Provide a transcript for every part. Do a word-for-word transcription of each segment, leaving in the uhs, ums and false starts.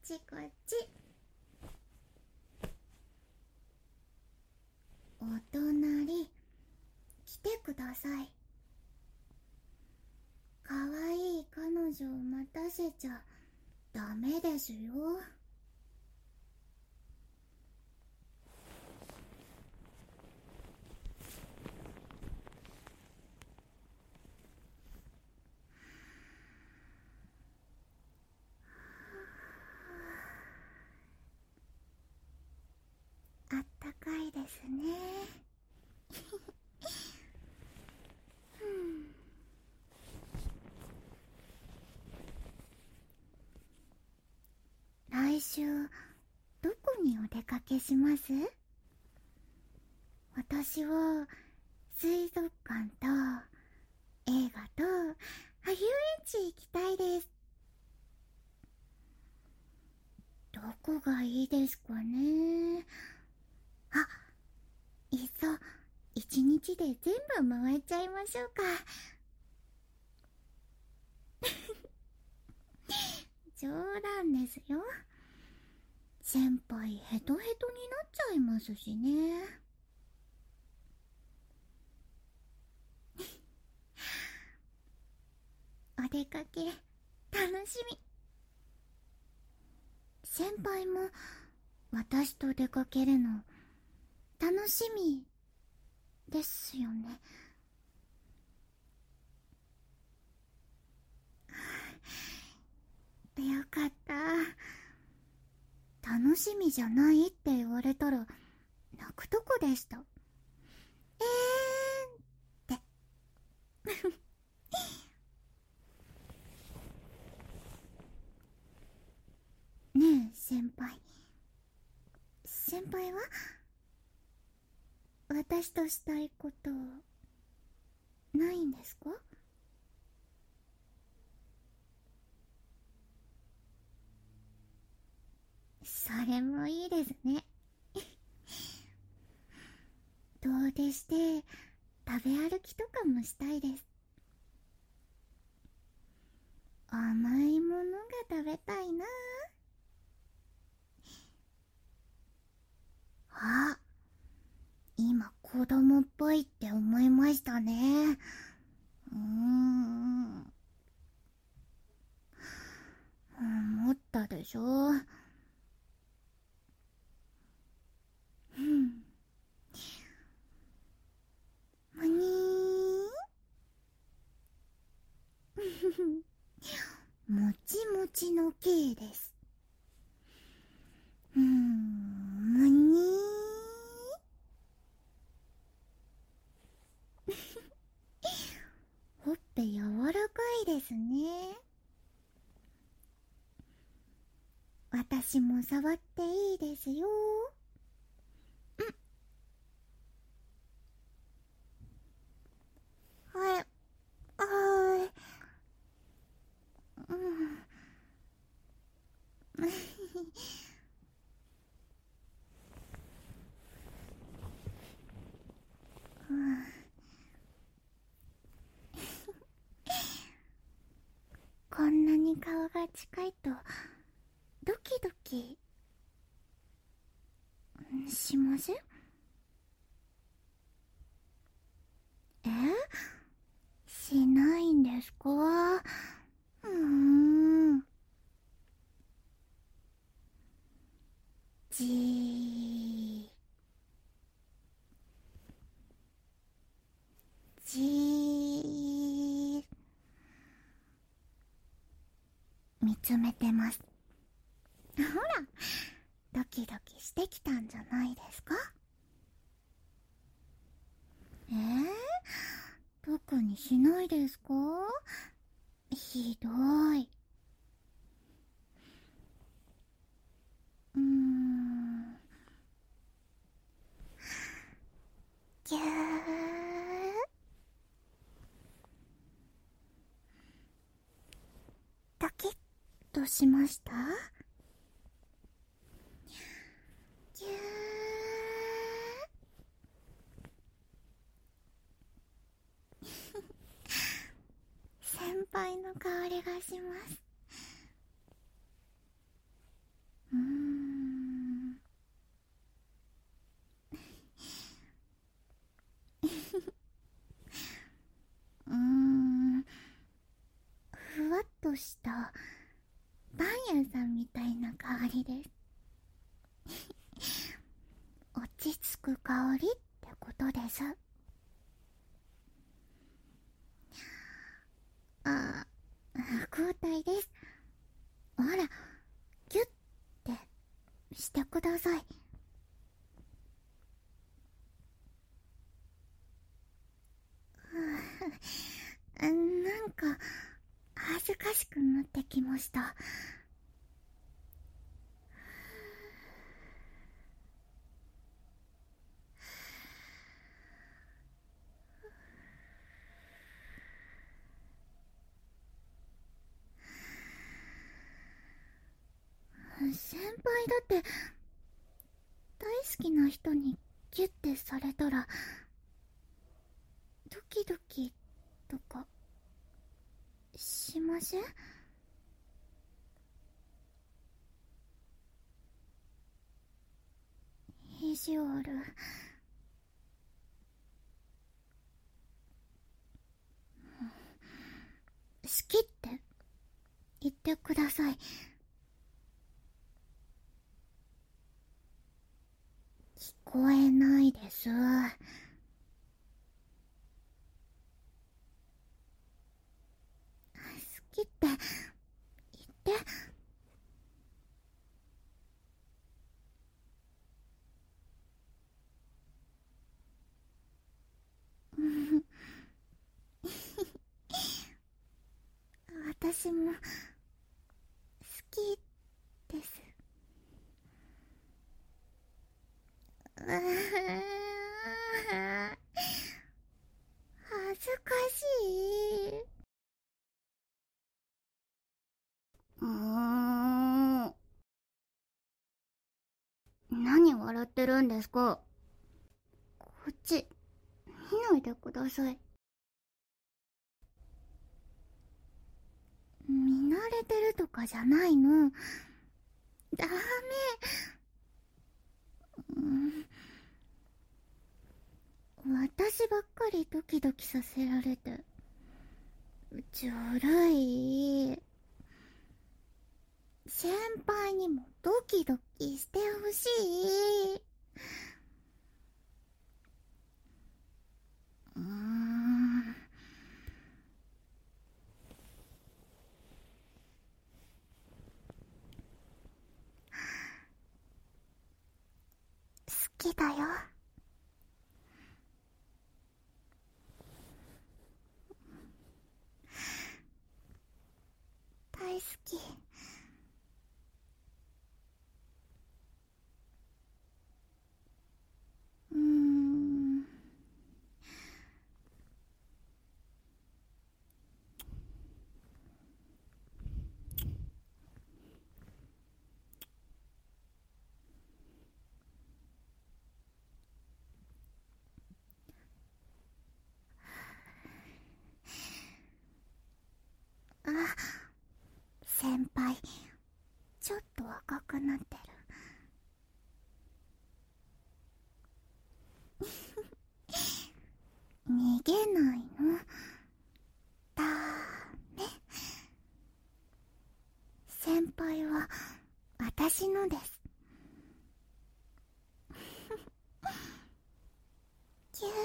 ちこっち。お隣来てください。かわいい彼女を待たせちゃダメですよ。あったかいですね。来週どこにお出かけします？私は水族館と映画と遊園地行きたいです。どこがいいですかね。あ、いっそ一日で全部回っちゃいましょうか。冗談ですよ。先輩ヘトヘトになっちゃいますしね。お出かけ楽しみ。先輩も私と出かけるの楽しみですよね。よかった。楽しみじゃないって言われたら泣くとこでした。えーんってねえ先輩、先輩は私としたいことないんですか？それもいいですね。遠出して食べ歩きとかもしたいです。甘いものが食べたいな。あ、今子供っぽいって思いましたね。うーん、思ったでしょ。うん。むにーもちもちの系です。うーん、むにーほっぺ柔らかいですね。私も触っていいですよ。はい、はい。うん。うん、こんなに顔が近いとドキドキします？え、しないんですか？うーん。じーじー見つめてます。ほら、ドキドキしてきたんじゃないですか？えー、特にしないですか？ひどい。うーん。ぎゅー。ドキッとしました？ぎゅー。先輩の香りがします。 屋さんみたいな香りです。落ち着く香りってことです。あ、交代です。ほら、ギュッてしてください。なんか恥ずかしくなってきました。先輩だって大好きな人にギュッてされたらドキドキとかしません？意地悪。好きって言ってください。聞こえないです。好きって言って。私も好きです。うー恥ずかしい。うーん。何笑ってるんですか？こっち見ないでください。見慣れてるとかじゃないの。ダメ。うん、私ばっかりドキドキさせられてずるい。先輩にもドキドキしてほしい。うーん、好きだよ。大好き。うーん、あ、先輩ちょっと赤くなってる。逃げないの。ダメ。先輩は私のです。ぎゅー。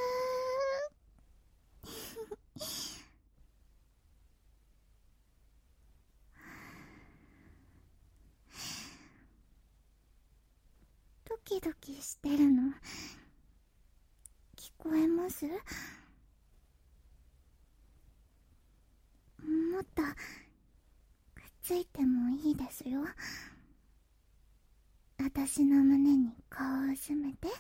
ドキドキしてるの聞こえます？もっとくっついてもいいですよ。私の胸に顔を埋めて。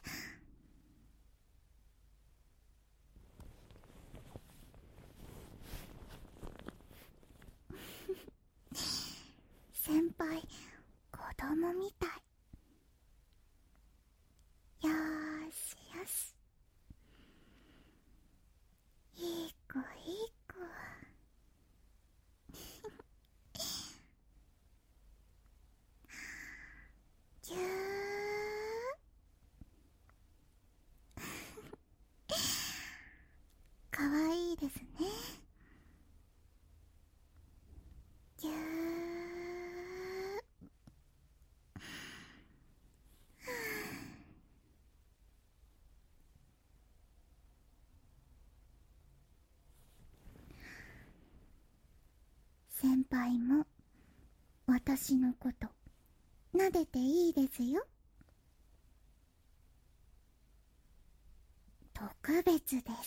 先輩子供みたい。よーしよし、いい子いい子。ぎゅー。 私のこと撫でていいですよ。特別です。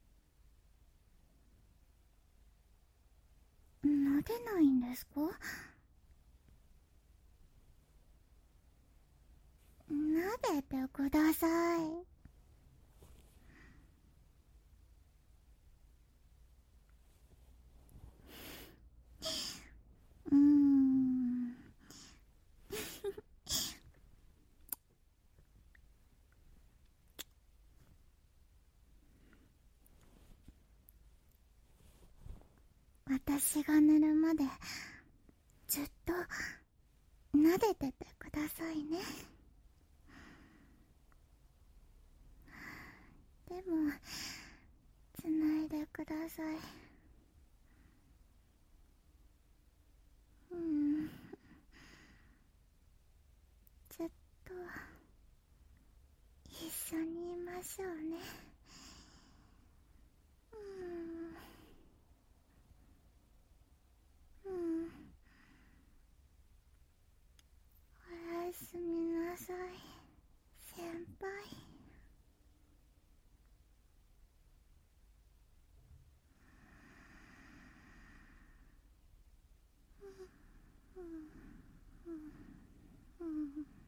撫でないんですか？撫でてください。うーん私が寝るまでずっと撫でててくださいね。でもつないでください。うんずっと一緒にいましょうね。うんうんおやすみなさい先輩。うんうんうん